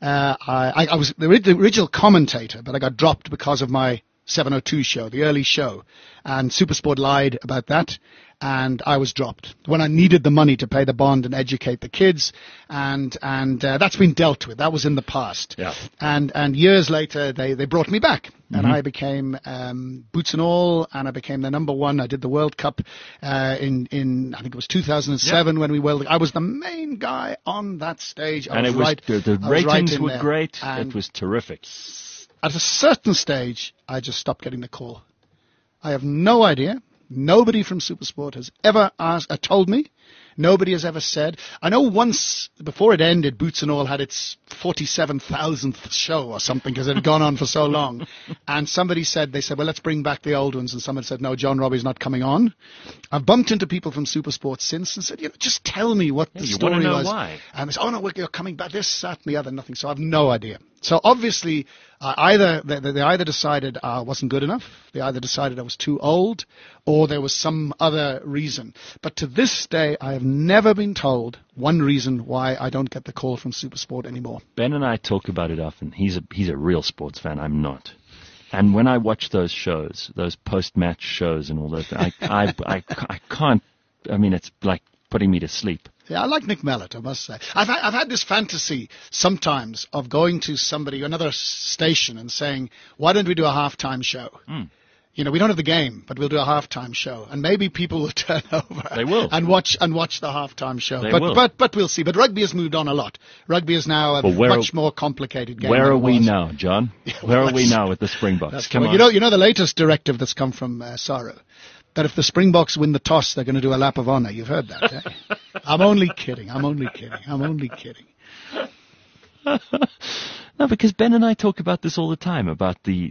I was the original commentator, but I got dropped because of my 702 show, the early show. And SuperSport lied about that, and I was dropped when I needed the money to pay the bond and educate the kids. And that's been dealt with. That was in the past. Yeah. And years later, they brought me back. And I became Boots and All, and I became the number one. I did the World Cup in I think it was 2007 when we I was the main guy on that stage. And the ratings were great. It was terrific. At a certain stage, I just stopped getting the call. I have no idea. Nobody from SuperSport has ever told me. Nobody has ever said. I know once, before it ended, Boots and All had its 47,000th show or something because it had gone on for so long. And they said, well, let's bring back the old ones. And someone said, no, John Robbie's not coming on. I've bumped into people from SuperSport since and said, just tell me what the story was. You want to know why? And they said, oh, no, you're coming back, this, that, and the other, nothing. So I have no idea. So obviously, they either decided I wasn't good enough, they either decided I was too old, or there was some other reason. But to this day, I have never been told one reason why I don't get the call from SuperSport anymore. Ben and I talk about it often. He's a real sports fan. I'm not. And when I watch those shows, those post-match shows and all those, I can't. I mean, it's like putting me to sleep. Yeah, I like Nick Mellett, I must say. I've had this fantasy sometimes of going to somebody, another station, and saying, why don't we do a halftime show? You know, we don't have the game, but we'll do a halftime show, and maybe people will turn over. They will. and watch the halftime show. They but will. but we'll see. But rugby has moved on a lot. Rugby is now a much more complicated game. Where than are it we was. now, John? Where are we now with the Springboks? Come on. You know the latest directive that's come from Saru, that if the Springboks win the toss, they're going to do a lap of honour. You've heard that, eh? I'm only kidding. No, because Ben and I talk about this all the time, about the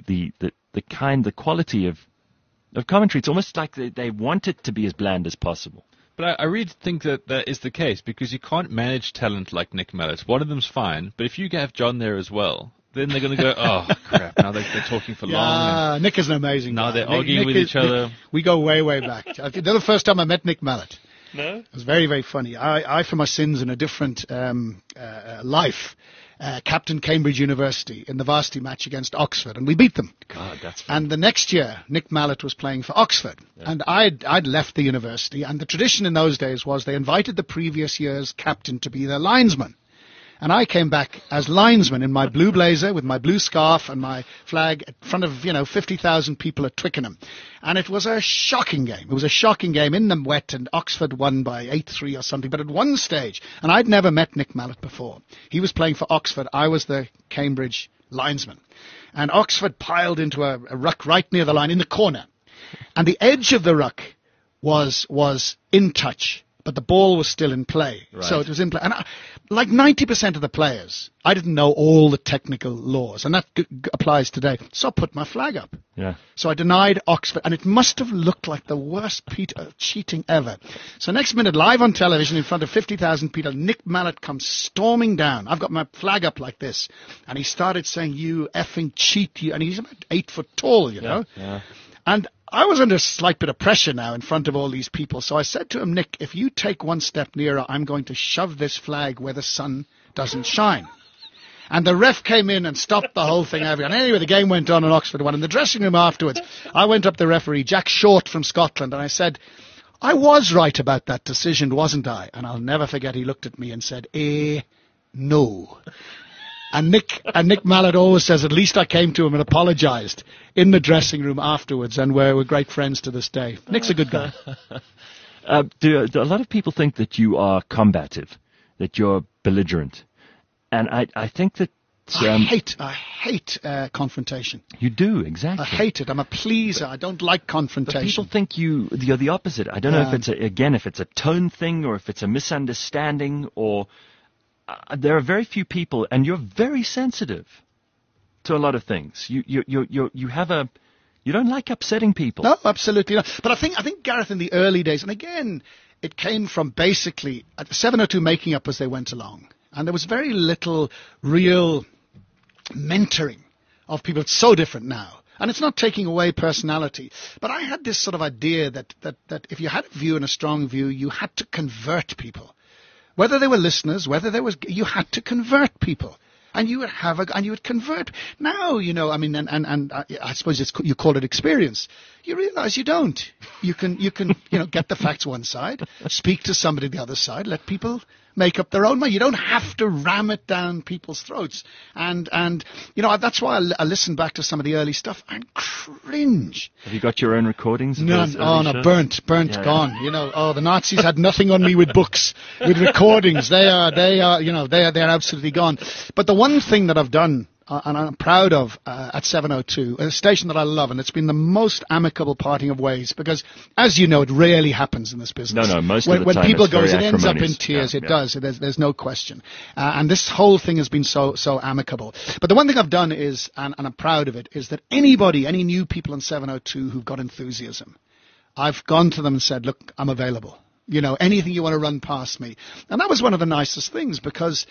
quality of commentary. It's almost like they want it to be as bland as possible. But I really think that is the case, because you can't manage talent like Nick Mellett. One of them's fine, but if you have John there as well, then they're going to go, oh, crap, now they're talking for long. Yeah, Nick is an amazing Now guy. they're arguing with each other. We go way, way back. I think the first time I met Nick Mellett. No? It was very, very funny. I for my sins in a different life, captained Cambridge University in the varsity match against Oxford, and we beat them. God, that's funny. And the next year, Nick Mellett was playing for Oxford, and I'd left the university, and the tradition in those days was they invited the previous year's captain to be their linesman. And I came back as linesman in my blue blazer with my blue scarf and my flag in front of, 50,000 people at Twickenham. And it was a shocking game. It was a shocking game in the wet, and Oxford won by 8-3 or something. But at one stage, and I'd never met Nick Mellett before, he was playing for Oxford, I was the Cambridge linesman. And Oxford piled into a ruck right near the line in the corner. And the edge of the ruck was in touch, but the ball was still in play. Right. So it was in play. And like 90% of the players, I didn't know all the technical laws, and that applies today. So I put my flag up. Yeah. So I denied Oxford, and it must have looked like the worst cheating ever. So next minute, live on television in front of 50,000 people, Nick Mellett comes storming down. I've got my flag up like this, and he started saying, "You effing cheat, you!" And he's about 8 foot tall, you know. Yeah. And I was under a slight bit of pressure now in front of all these people. So I said to him, "Nick, if you take one step nearer, I'm going to shove this flag where the sun doesn't shine." And the ref came in and stopped the whole thing. And anyway, the game went on and Oxford won. In the dressing room afterwards, I went up to the referee, Jack Short from Scotland, and I said, "I was right about that decision, wasn't I?" And I'll never forget, he looked at me and said, no. And Nick Mellett always says, at least I came to him and apologized in the dressing room afterwards, and we're great friends to this day. Nick's a good guy. Do a lot of people think that you are combative, that you're belligerent? And I think that... I hate confrontation. You do, exactly. I hate it. I'm a pleaser. I don't like confrontation. But people think you're the opposite. I don't know if it's a tone thing or if it's a misunderstanding, or... there are very few people, and you're very sensitive to a lot of things. You don't like upsetting people. No, absolutely not. But I think Gareth, in the early days, and again, it came from basically 702 making up as they went along, and there was very little real mentoring of people. It's so different now. And it's not taking away personality. But I had this sort of idea that if you had a view and a strong view, you had to convert people. Whether they were listeners, you had to convert people, and you would convert. Now, and I suppose you call it experience. You realize you don't. You can, get the facts one side, speak to somebody the other side, let people make up their own mind. You don't have to ram it down people's throats. And that's why I listen back to some of the early stuff and cringe. Have you got your own recordings? None. Oh, no, burnt, Yeah. gone. The Nazis had nothing on me with books, with recordings. They are absolutely gone. But the one thing that I've done, and I'm proud of at 702, a station that I love, and it's been the most amicable parting of ways, because, as you know, it rarely happens in this business. No, most of the when time people it's go, very it ends up in acrimonious. tears. Yeah, It yeah. does. There's no question. And this whole thing has been so amicable. But the one thing I've done is, and I'm proud of it, is that any new people on 702 who've got enthusiasm, I've gone to them and said, "Look, I'm available. Anything you want to run past me." And that was one of the nicest things, because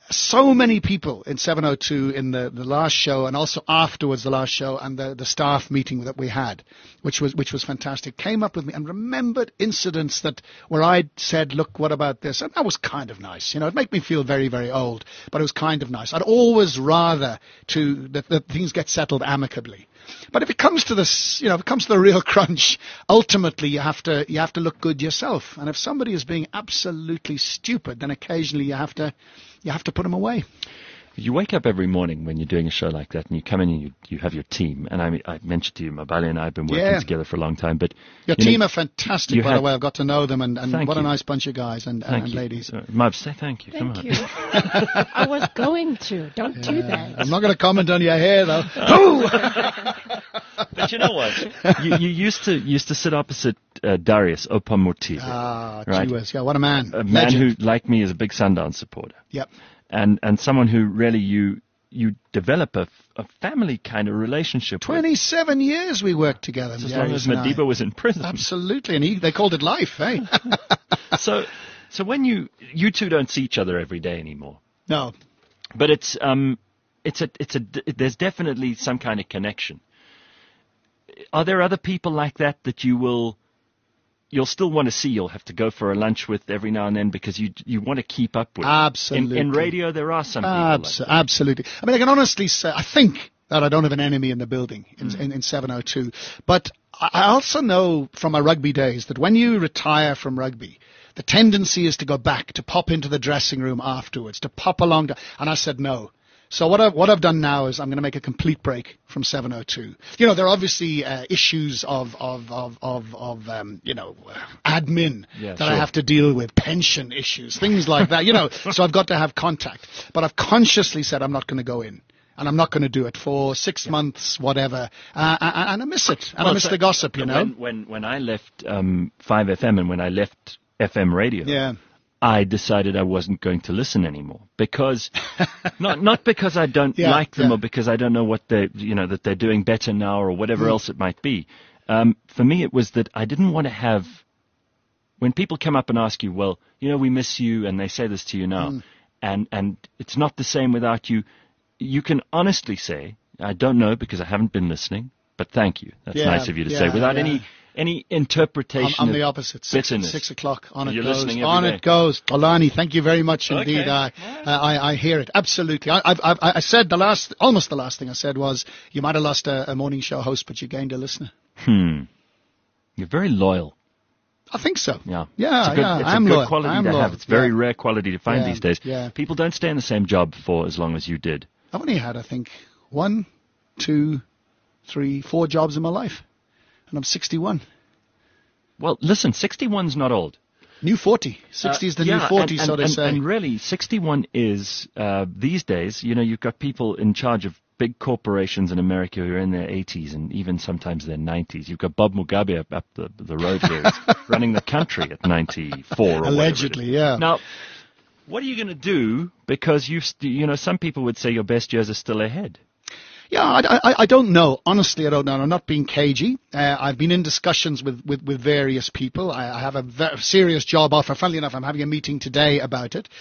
so many people in 702 in the last show, and also afterwards the last show, and the staff meeting that we had, which was fantastic, came up with me and remembered incidents where I said, look, what about this? And that was kind of nice. It made me feel very, very old, but it was kind of nice. I'd always rather that things get settled amicably. But if it comes to this, if it comes to the real crunch, ultimately you have to look good yourself. And if somebody is being absolutely stupid, then occasionally you have to put them away. You wake up every morning when you're doing a show like that, and you come in and you have your team. And I mentioned to you, Mabali and I have been working together for a long time. But your team are fantastic, by the way. I've got to know them, and what a nice bunch of guys and ladies. Mab, say thank you. Thank you. I was going to. Don't do that. I'm not going to comment on your hair, though. But you know what? You used to sit opposite Darius Opamurtile. Ah, right? gee whiz. Yeah, what a man. A man who, like me, is a big Sundance supporter. Yep. And someone who really you develop a family kind of relationship 27 with. years we worked together. As long as Madiba was in prison. Absolutely, and they called it life, eh? So when you two don't see each other every day anymore. No. But there's definitely some kind of connection. Are there other people like that you'll still want to see? You'll have to go for a lunch with every now and then because you want to keep up with. Absolutely. In radio, there are some people like that. Absolutely. I mean, I can honestly say, I think that I don't have an enemy in the building in 702. But I also know from my rugby days that when you retire from rugby, the tendency is to go back, to pop into the dressing room afterwards, to pop along. And I said no. So what I've done now is I'm going to make a complete break from 702. There are obviously issues of admin that I have to deal with, pension issues, things like that. So I've got to have contact. But I've consciously said I'm not going to go in. And I'm not going to do it for 6 months, whatever. And I miss it. And I miss the gossip, When I left 5FM and when I left FM radio, I decided I wasn't going to listen anymore because not because I don't like them or because I don't know what that they're doing better now or whatever else it might be. For me, it was that I didn't want to have when people come up and ask you, well, we miss you, and they say this to you now, and it's not the same without you. You can honestly say, I don't know because I haven't been listening, but thank you. That's nice of you to say without any interpretation. I'm the opposite. 6 o'clock. On it You're goes. Listening on every day. It goes. Olani, thank you very much indeed. I hear it absolutely. I said almost the last thing I said was you might have lost a morning show host, but you gained a listener. You're very loyal. I think so. Yeah. I'm good loyal. quality to have. It's very rare quality to find these days. Yeah. People don't stay in the same job for as long as you did. I've only had, I think, 1, 2, 3, 4 jobs in my life. And I'm 61. Well, listen, 61's not old. New 40. 60 is the new 40, so they say. And really, 61 is, these days, you've got people in charge of big corporations in America who are in their 80s and even sometimes their 90s. You've got Bob Mugabe up the road here running the country at 94 or allegedly, yeah. Now, what are you going to do? Because some people would say your best years are still ahead. Yeah, I don't know. Honestly, I don't know. I'm not being cagey. I've been in discussions with various people. I have a very serious job offer. Funnily enough, I'm having a meeting today about it.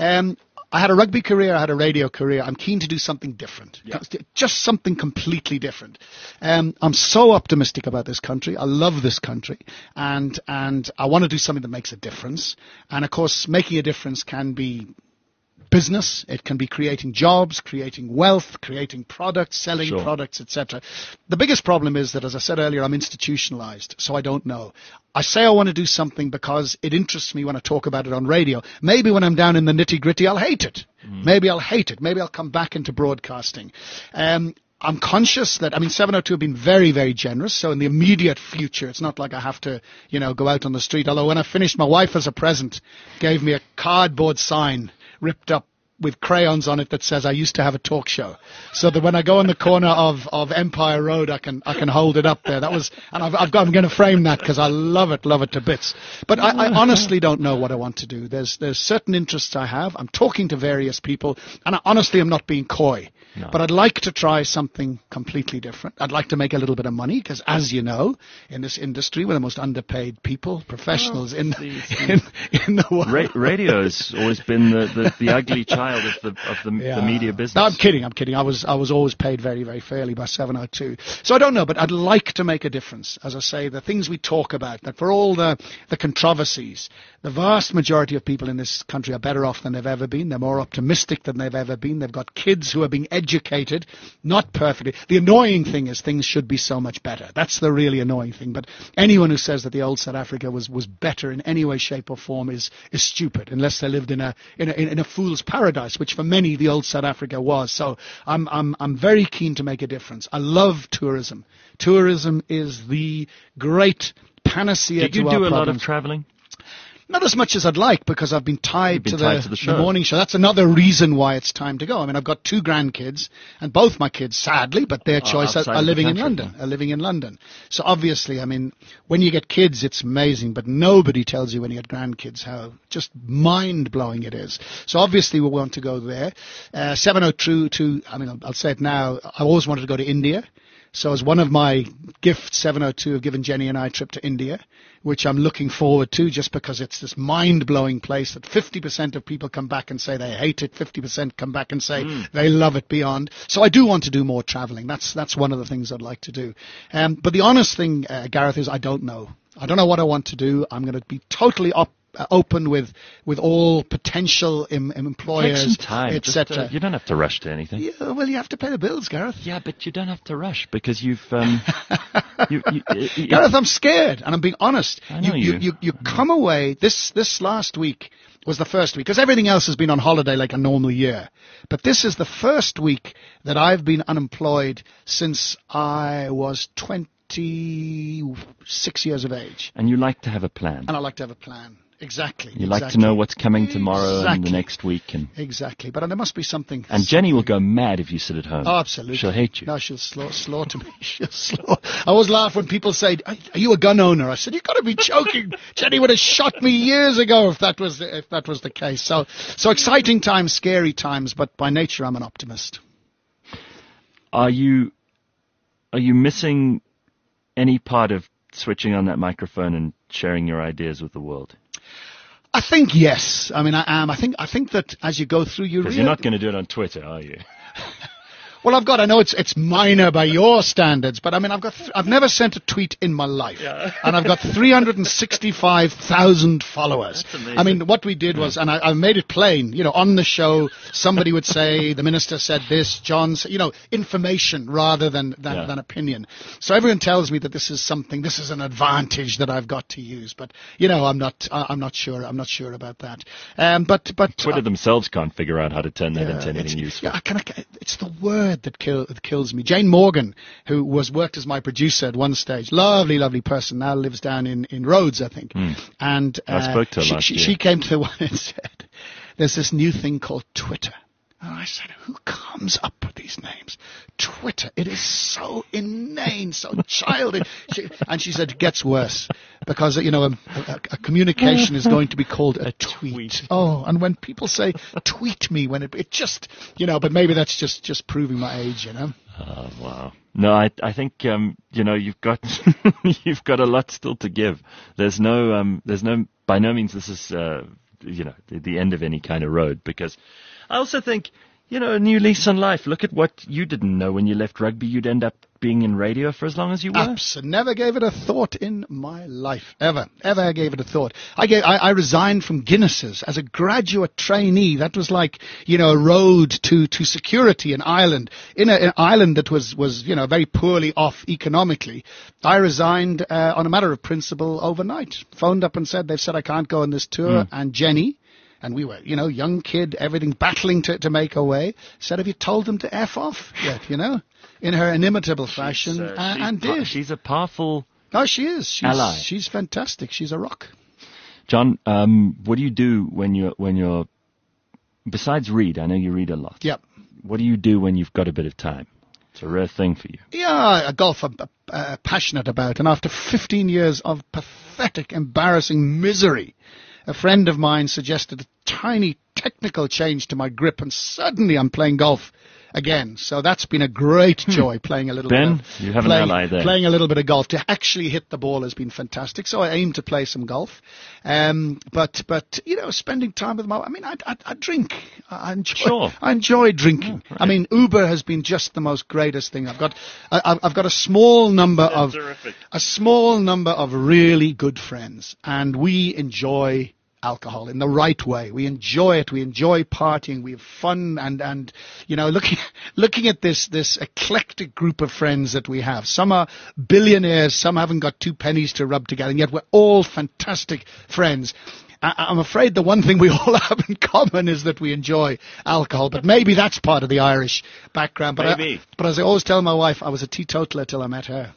I had a rugby career. I had a radio career. I'm keen to do something different. Yeah. Just something completely different. I'm so optimistic about this country. I love this country. And I want to do something that makes a difference. And, of course, making a difference can be business. It can be creating jobs, creating wealth, creating products, selling products, etc. The biggest problem is that, as I said earlier, I'm institutionalized, so I don't know. I say I want to do something because it interests me when I talk about it on radio. Maybe when I'm down in the nitty-gritty, I'll hate it. Maybe I'll hate it. Maybe I'll come back into broadcasting. I'm conscious that, 702 have been very, very generous. So in the immediate future, it's not like I have to, go out on the street. Although when I finished, my wife as a present gave me a cardboard sign ripped up with crayons on it that says I used to have a talk show, so that when I go on the corner of Empire Road, I can hold it up there. I'm going to frame that because I love it to bits. But I honestly don't know what I want to do. There's certain interests I have. I'm talking to various people, and I honestly am not being coy. No. But I'd like to try something completely different. I'd like to make a little bit of money because, as you know, in this industry, we're the most underpaid people, professionals in the world. Radio has always been the ugly child wild of the media business. No, I'm kidding. I was always paid very, very fairly by 702. So I don't know, but I'd like to make a difference. As I say, the things we talk about, that for all the controversies, the vast majority of people in this country are better off than they've ever been. They're more optimistic than they've ever been. They've got kids who are being educated, not perfectly. The annoying thing is things should be so much better. That's the really annoying thing. But anyone who says that the old South Africa was better in any way, shape or form is stupid, unless they lived in a fool's paradise, which for many the old South Africa was. So I'm very keen to make a difference. I love tourism. Tourism is the great panacea to our problems. Did you do a lot of traveling? Not as much as I'd like, because I've been tied to the show. The morning show. That's another reason why it's time to go. I mean, I've got 2 grandkids, and both my kids, sadly, but their choice, are living in London. So obviously, I mean, when you get kids, it's amazing, but nobody tells you when you get grandkids how just mind-blowing it is. So obviously, we want to go there. 702, I mean, I'll say it now, I always wanted to go to India. So as one of my gifts, 702 have given Jenny and I a trip to India, which I'm looking forward to, just because it's this mind-blowing place that 50% of people come back and say they hate it, 50% come back and say they love it beyond. So I do want to do more traveling. That's one of the things I'd like to do. But the honest thing, Gareth, is I don't know. I don't know what I want to do. I'm going to be totally open with all potential employers, etc. You don't have to rush to anything. Yeah, well, you have to pay the bills, Gareth. Yeah, but you don't have to rush, because you've... Gareth, I'm scared, and I'm being honest. I know you come away, this last week was the first week, because everything else has been on holiday like a normal year. But this is the first week that I've been unemployed since I was 26 years of age. And you like to have a plan. And I like to have a plan. Exactly. You like to know what's coming tomorrow and the next week. Exactly. But there must be something. And Jenny will go mad if you sit at home. Oh, absolutely. She'll hate you. No, she'll slaughter me. I always laugh when people say, "Are you a gun owner?" I said, "You've got to be joking." Jenny would have shot me years ago if that was the case. So exciting times, scary times, but by nature I'm an optimist. Are you missing any part of switching on that microphone and sharing your ideas with the world? I think yes. I mean, I am. I think that as you go through, because you're not going to do it on Twitter, are you? Well, I know it's minor by your standards, but I mean, I've never sent a tweet in my life, and I've got 365,000 followers. That's amazing. I mean, what we did was, and I made it plain, on the show, somebody would say, the minister said this, John said, information rather than opinion. So everyone tells me that this is an advantage that I've got to use, but, I'm not sure about that. But Twitter themselves can't figure out how to turn that into anything useful. Yeah, it's the word that kills me. Jane Morgan, who worked as my producer at one stage, lovely person, now lives down in Rhodes, I think. And I spoke to her last year. She came to one and said, "There's this new thing called Twitter." And I said, "Who comes up with these names? Twitter. It is so inane, so childish." And she said, "It gets worse, because a communication is going to be called a tweet." Oh, and when people say "tweet me," when it just, but maybe that's just proving my age, Oh, wow. No, I think you've got you've got a lot still to give. There's no by no means this is the end of any kind of road, because I also think, a new lease on life. Look at what you didn't know when you left rugby. You'd end up being in radio for as long as you were. Absolutely. Never gave it a thought in my life. Ever gave it a thought. I resigned from Guinness's as a graduate trainee. That was like, a road to security in Ireland. In an island that was very poorly off economically. I resigned on a matter of principle overnight. Phoned up and said, they've said I can't go on this tour. And Jenny, and we were, young kid, everything, battling to make our way, said, "Have you told them to F off yet?" In her inimitable fashion, and did. She's a powerful she is. ally. She's fantastic. She's a rock. John, what do you do when you're, besides read? I know you read a lot. Yep. What do you do when you've got a bit of time? It's a rare thing for you. Yeah, golf I'm passionate about. And after 15 years of pathetic, embarrassing misery, a friend of mine suggested a tiny technical change to my grip, and suddenly I'm playing golf again. So that's been a great joy, playing a little Ben, bit of, you have an ally there. Playing a little bit of golf. To actually hit the ball has been fantastic. So I aim to play some golf. But you know, spending time with my, I mean, I drink. I enjoy drinking. Oh, right. I mean, Uber has been just the most greatest thing. I've got a small number of really good friends, and we enjoy alcohol in the right way. We enjoy it. We enjoy partying. We have fun, and you know, looking at this eclectic group of friends that we have. Some are billionaires, some haven't got 2 pennies to rub together, and yet we're all fantastic friends. I'm afraid the one thing we all have in common is that we enjoy alcohol, but maybe that's part of the Irish background. But Maybe. but as I always tell my wife, I was a teetotaler till I met her.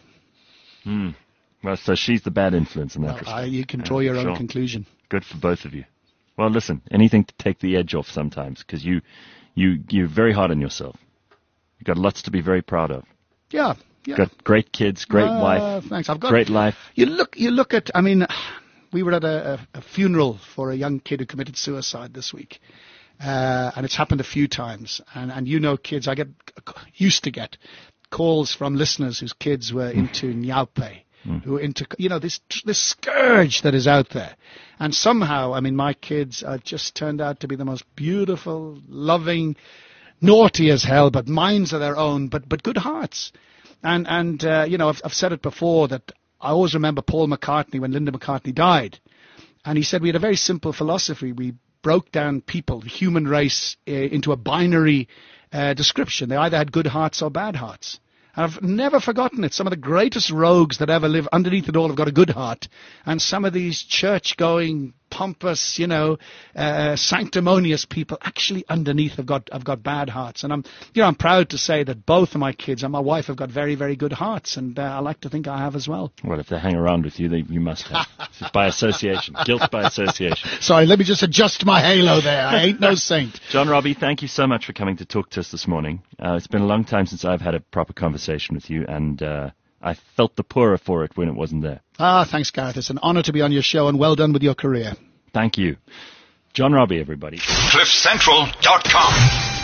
Well, so she's the bad influence in that respect. You can draw your own Sure. conclusion. Good for both of you. Well, listen, anything to take the edge off sometimes, because you're very hard on yourself. You've got lots to be very proud of. Yeah. Got great kids, great wife, Thanks. great life. You look at. I mean, we were at a funeral for a young kid who committed suicide this week, and it's happened a few times. And you know, kids, I used to get calls from listeners whose kids were into Nyaupe. Who are into, you know, this scourge that is out there. And somehow, I mean, my kids are just turned out to be the most beautiful, loving, naughty as hell, but minds of their own, but good hearts. And you know, I've said it before that I always remember Paul McCartney when Linda McCartney died. And he said we had a very simple philosophy. We broke down people, the human race, into a binary description. They either had good hearts or bad hearts. I've never forgotten it. Some of the greatest rogues that ever lived underneath it all have got a good heart. And some of these church-going, pompous, you know, sanctimonious people actually underneath have got bad hearts. And I'm proud to say that both of my kids and my wife have got very, very good hearts. And I like to think I have as well. Well, if they hang around with you, you must have. It's by association. Guilt by association. Sorry, let me just adjust my halo there. I ain't no saint. John Robbie, thank you so much for coming to talk to us this morning. It's been a long time since I've had a proper conversation with you, and I felt the poorer for it when it wasn't there. Thanks, Gareth. It's an honour to be on your show, and well done with your career. Thank you. John Robbie, everybody. CliffCentral.com